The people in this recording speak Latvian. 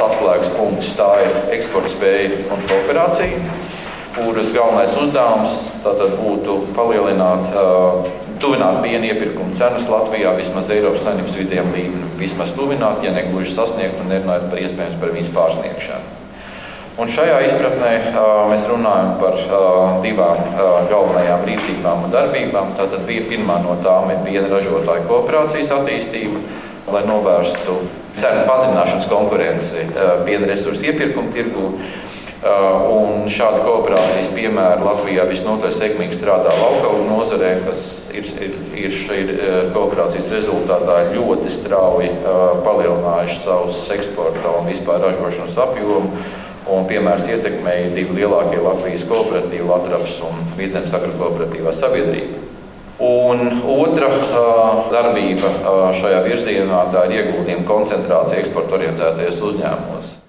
atslēgas punkts tā ir eksporta spēja un kooperācija, kuras galvenais uzdevums tātad būtu palielināt, tuvināt piena iepirkuma cenas Latvijā vismaz Eiropas Savienības vidējiem līmenim, vismaz tuvināt, ja ne gluži sasniegt un nerunājot par iespējams par viņas pārsniegšanu. Un šajā izpratnē mēs runājam par divām galvenajām rīcībām un darbībām. Tātad pirmā no tām ir piena ražotāju kooperācijas attīstība, lai novērstu cenu pazemināšanas konkurenci piena resursu iepirkuma tirgū. Un šāda kooperācijas piemēra Latvijā visnotaļ sekmīgi strādā laukaugu nozarē, kas ir šī kooperācijas rezultātā ļoti strauji palielinājuši savus eksporta un vispār ražošanas apjomu. Un piemērs ietekmēja divi lielākie Latvijas kooperatīvi, Latraps un Vidzemes agrokooperatīvā sabiedrība. Un otra darbība šajā virzienā tā ir ieguldījuma koncentrācija eksporta orientētajos uzņēmumos.